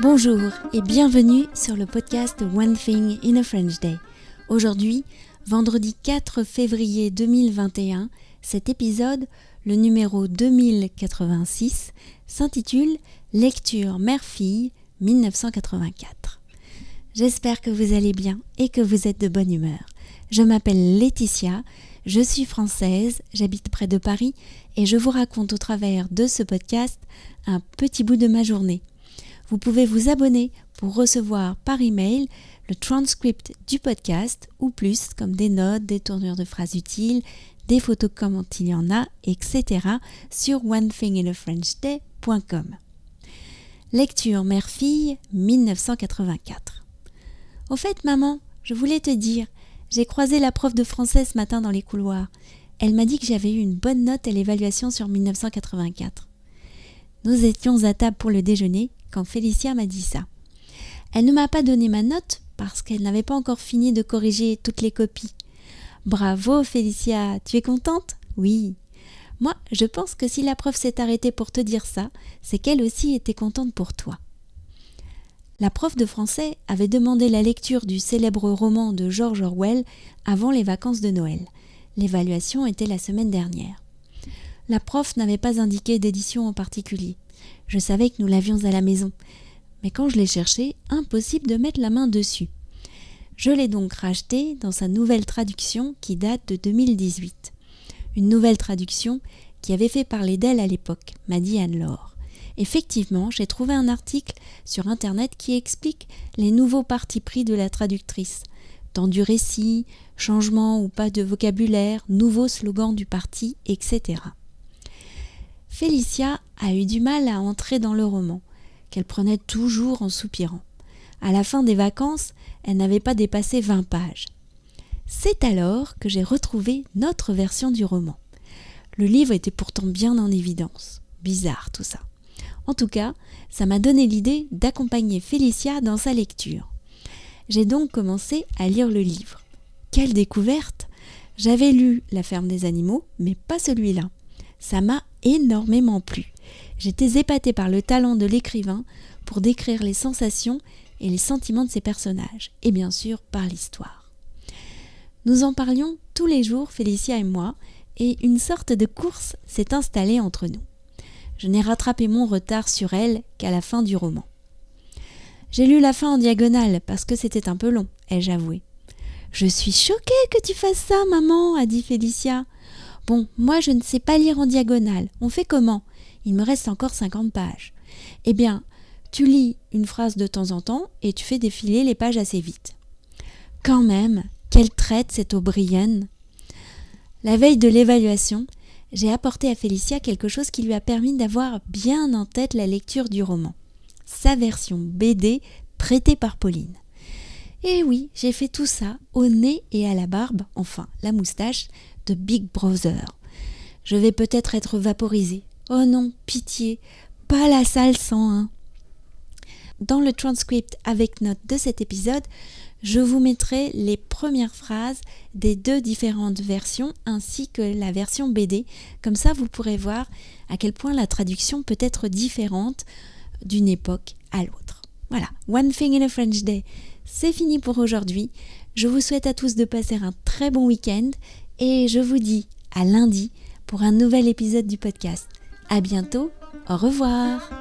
Bonjour et bienvenue sur le podcast One Thing in a French Day. Aujourd'hui, vendredi 4 février 2021, cet épisode, le numéro 2086, s'intitule « Lecture mère-fille 1984 ». J'espère que vous allez bien et que vous êtes de bonne humeur. Je m'appelle Laetitia, je suis française, j'habite près de Paris et je vous raconte au travers de ce podcast un petit bout de ma journée. Vous pouvez vous abonner pour recevoir par email le transcript du podcast ou plus comme des notes, des tournures de phrases utiles, des photos comme il y en a, etc. sur onethinginafrenchday.com. Lecture mère-fille 1984. Au fait, maman, je voulais te dire, j'ai croisé la prof de français ce matin dans les couloirs. Elle m'a dit que j'avais eu une bonne note à l'évaluation sur 1984. Nous étions à table pour le déjeuner quand Félicia m'a dit ça. Elle ne m'a pas donné ma note parce qu'elle n'avait pas encore fini de corriger toutes les copies. Bravo Félicia, tu es contente ? Oui. Moi, je pense que si la prof s'est arrêtée pour te dire ça, c'est qu'elle aussi était contente pour toi. La prof de français avait demandé la lecture du célèbre roman de George Orwell avant les vacances de Noël. L'évaluation était la semaine dernière. La prof n'avait pas indiqué d'édition en particulier. Je savais que nous l'avions à la maison, mais quand je l'ai cherché, impossible de mettre la main dessus. Je l'ai donc racheté dans sa nouvelle traduction qui date de 2018. Une nouvelle traduction qui avait fait parler d'elle à l'époque, m'a dit Anne-Laure. Effectivement, j'ai trouvé un article sur Internet qui explique les nouveaux partis pris de la traductrice. Temps du récit, changement ou pas de vocabulaire, nouveaux slogans du parti, etc. Félicia a eu du mal à entrer dans le roman, qu'elle prenait toujours en soupirant. À la fin des vacances, elle n'avait pas dépassé 20 pages. C'est alors que j'ai retrouvé notre version du roman. Le livre était pourtant bien en évidence. Bizarre tout ça. En tout cas, ça m'a donné l'idée d'accompagner Félicia dans sa lecture. J'ai donc commencé à lire le livre. Quelle découverte ! J'avais lu La ferme des animaux, mais pas celui-là. Ça m'a énormément plu. J'étais épatée par le talent de l'écrivain pour décrire les sensations et les sentiments de ses personnages, et bien sûr par l'histoire. Nous en parlions tous les jours, Félicia et moi, et une sorte de course s'est installée entre nous. Je n'ai rattrapé mon retard sur elle qu'à la fin du roman. J'ai lu la fin en diagonale parce que c'était un peu long, ai-je avoué. « Je suis choquée que tu fasses ça, maman », a dit Félicia. « Bon, moi je ne sais pas lire en diagonale. On fait comment ? Il me reste encore 50 pages. » « Eh bien, tu lis une phrase de temps en temps et tu fais défiler les pages assez vite. » Quand même, quelle traite cette O'Brien ! La veille de l'évaluation, j'ai apporté à Félicia quelque chose qui lui a permis d'avoir bien en tête la lecture du roman. Sa version BD prêtée par Pauline. Et oui, j'ai fait tout ça au nez et à la barbe, enfin la moustache, de Big Brother. Je vais peut-être être vaporisée. Oh non, pitié, pas la salle 101. Dans le transcript avec notes de cet épisode, je vous mettrai les premières phrases des deux différentes versions ainsi que la version BD. Comme ça, vous pourrez voir à quel point la traduction peut être différente d'une époque à l'autre. Voilà, One Thing in a French Day, c'est fini pour aujourd'hui. Je vous souhaite à tous de passer un très bon week-end et je vous dis à lundi pour un nouvel épisode du podcast. À bientôt, au revoir.